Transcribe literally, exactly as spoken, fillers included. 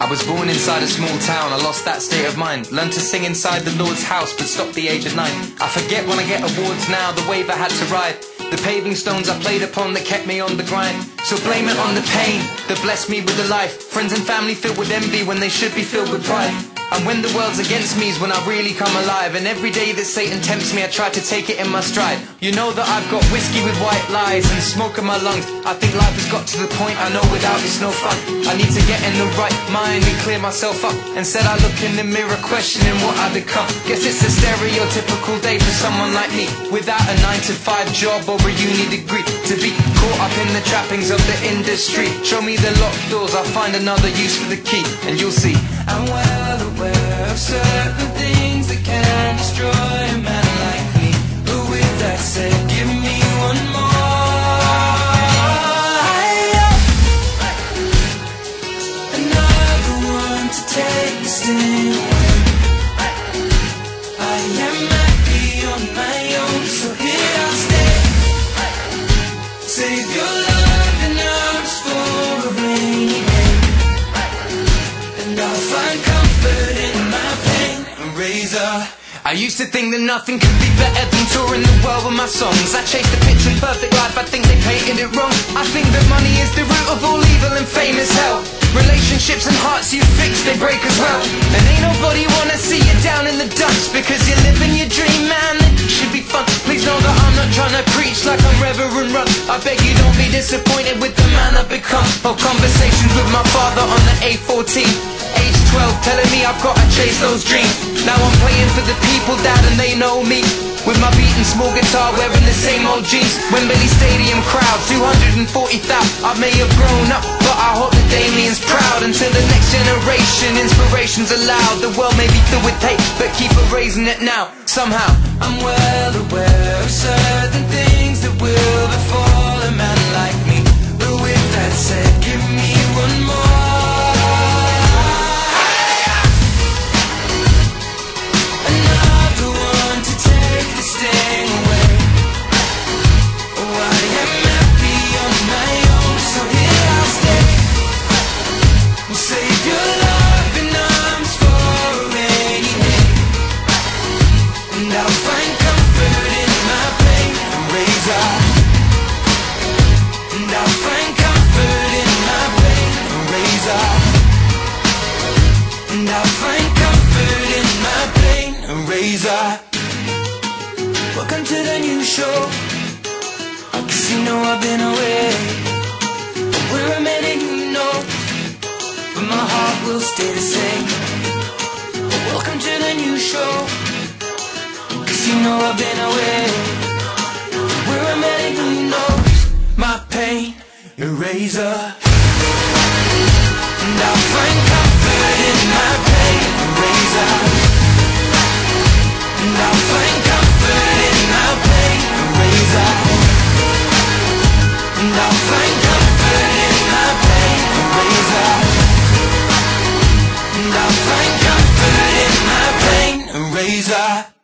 I was born inside a small town, I lost that state of mind. Learned to sing inside the Lord's house, but stopped the age of nine. I forget when I get awards now, the wave I had to ride, the paving stones I played upon that kept me on the grind. So blame it on the pain that blessed me with a life. Friends and family filled with envy when they should be filled with pride. And when the world's against me is when I really come alive. And every day that Satan tempts me, I try to take it in my stride. You know that I've got whiskey with white lies and smoke in my lungs. I think life has got to the point I know without it's no fun. I need to get in the right mind and clear myself up. Instead I look in the mirror questioning what I become. Guess it's a stereotypical day for someone like me, without a nine to five job or a uni degree, to be caught up in the trappings of the industry. Show me the locked doors, I'll find another use for the key, and you'll see I'm well aware of certain things that can destroy a man like me. But with that said, give me one more. Another one to take the sting away. I am happy on my own, so here I'll stay. Save your love and arms for a rainy day, and I'll find comfort in my pain. Razor. I used to think that nothing could be better than touring the world with my songs. I chased the picture perfect life, I think they painted it wrong. I think that money is the root of all evil and fame is hell. Relationships and hearts you fix, they break as well. And ain't nobody wanna see you down in the dumps, because you're living your dream, man, it should be fun. Please know that I'm not trying to preach like I'm Reverend Run. I beg you don't be disappointed with the man I've become. Or conversations with my father on the A fourteen, age twelve, telling me I've gotta chase those dreams. Now I'm playing for the people, dad, and they know me, with my beating small guitar, wearing the same old jeans. Wembley Stadium crowd, two hundred forty thousand. I may have grown up, but I hope that Damien's proud. Until the next generation, inspiration's allowed. The world may be filled with hate, but keep erasing it now, somehow. I'm well aware of certain things that will befall a man like me. But with that said, give me one more. Welcome to the new show. I guess you know I've been away. We're a minute, you know, but my heart will stay the same. Welcome to the new show. Cause you know I've been away. We're a minute, you know, my pain eraser. And I'll find comfort in my pain eraser. And I'll find comfort in my pain eraser. And I'll find comfort in my pain eraser. And I'll find comfort in my pain eraser.